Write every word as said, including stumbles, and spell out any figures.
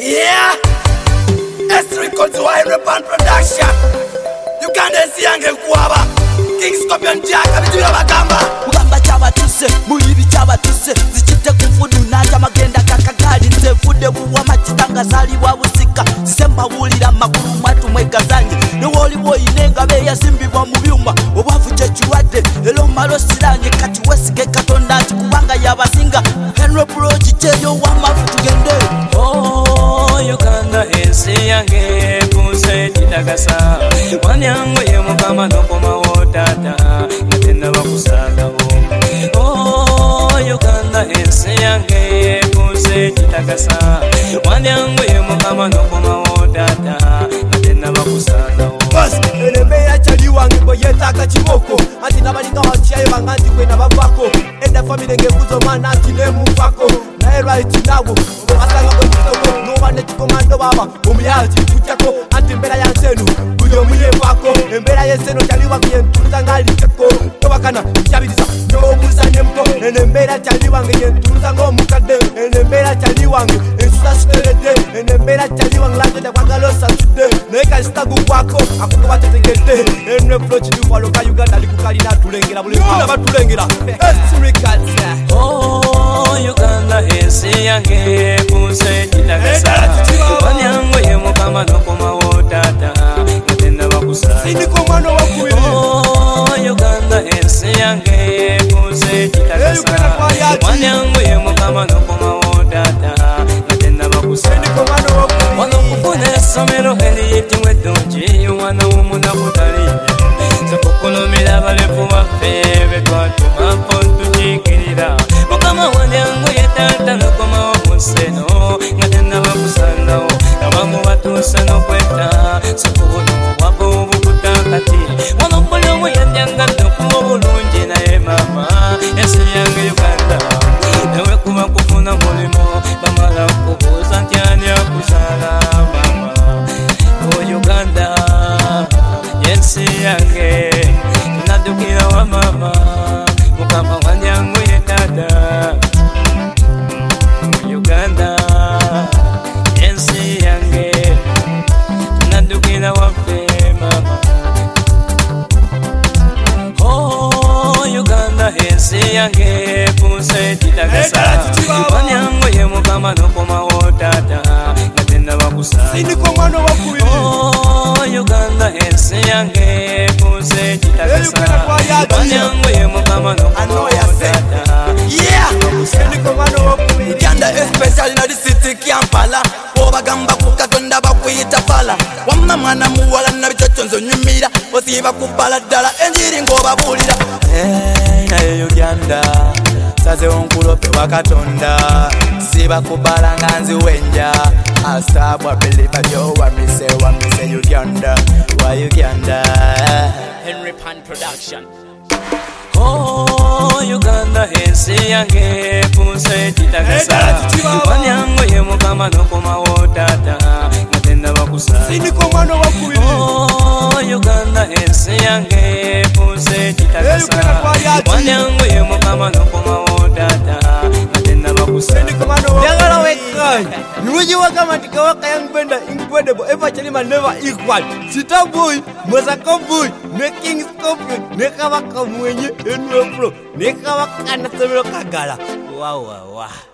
Yeah, it's record to Repan Production. You can't see Angel Kuaba, King Scorpion Jack, Abitula Bagamba. Mugamba chaba tuse, muyibi chaba tuse. Zichite kufudu naja magenda kakakali. Nze fude buwa machitanga zali wa usika. Semba wulira makuru matu mwega zanyi. Newoli wo inenga beya simbi wa mubiuma. Obavu chechuwade, elo malo silanyi. Kati wesige katonda chikubanga ya basinga. Henry Pro chicheyo wa mafu tugende. Oh, Uganda ensi yange kuse chitagasa. Wanyango ye mukama nokoma wotata natenda bakusalawo. Oh, Uganda ensi yange kuse chitagasa. Wanyango ye mukama nokoma wotata natenda bakusalawo. Bas, elemera chali wange boyetaka chiboko. Ati nabalika wachiaye banganti kwena bavako. Enda family ngebuzo mwana ati nemufako. Na right nawo, asanga botiko no one chikomando baba. Umyaji kuchako ati mbera ya nsenu. Kuyo muye wako, mbera yeseno chali wange ntuza ngali chako. Tobakana chabiriza no buza nemko. Ene mbera chali wange ntuza ngo mukade. Ene mbera chali wange ensusa skelete. Ene mbera chali wange lanje de kwagalo sasude. Neka stagu kwako akuko batetegete. Ene approach ni kwa loka Uganda likukalina tulengera buli kuna batulengera. Esirikatsa. Oh, Uganda ensi yange kuse chitagasa. Wanyango ye mukama nokoma wotata natenda bakusala. Siniko mwana wakuwili. Oh, Uganda ensi yange kuse chitagasa. Wanyango ye mukama nokoma wotata natenda bakusala. Siniko mwana wakuwili. Wano kufuna esomero eliyitibwa eddungi wana w'omuna butalinya. Sekukulumira balefu baffe betwatuma mpo tukiikirira. Mukama wanyango ye taata nokomawo mu sseno nga tenda bakusangawo. Abamu batuuse n'okwetta sekubuno obwava obukuta kati. Wano buli omu yadyangadde okuba obulungi naye maama ensi yange Uganda. Nawe kuba kufuna mulimu bamala okubuuza nti ani akuzaala maama. O Uganda yensi yange tunaddukira wa maama mukama wanyango ye taata. Uganda yensi yange tunaddukira waffe maama. Oh, Uganda ensi yange kuse chitagasa. Wanyango ye mukama nokomawo taata natenda bakusala. Siniko mwana wakuwili. Oh, Uganda ensi yange kuse chitagasa. Wanyango ye mukama nokomawo taata. Yeah, Siniko mwana wakuwili. Uganda especially na the city Kampala. Obagamba kukatonda bakuyita fala. Wamma mwana muwala na bichochonzo nyumira. Osiba kupala ddala enjiri ng'obabulira. Hey, naye Uganda saze onkulope wakatonda. Siba kubala nga nziwenja. Asabwa believe yo wamise wamise Uganda. Wa Uganda Henry Pan Production. Oh, Uganda ensi yange kuse chitagasa. Wanyango ye mukama nokomawo taata natenda bakusala. Siniko mwana wakuwili. Oh, Uganda ensi yange kuse chitagasa. Wanyango ye mukama nokomawo taata natenda bakusala. Siniko mwana wakuwili. Yagala wekai. Niweji waka matika waka young benda incredible. Ever chalima never equal. Sita boy, Mozaka boy, ne King Scorpion, ne kawaka mwenye, Henry Pro, ne kawaka na Semelo Kagala. Wow wow wow.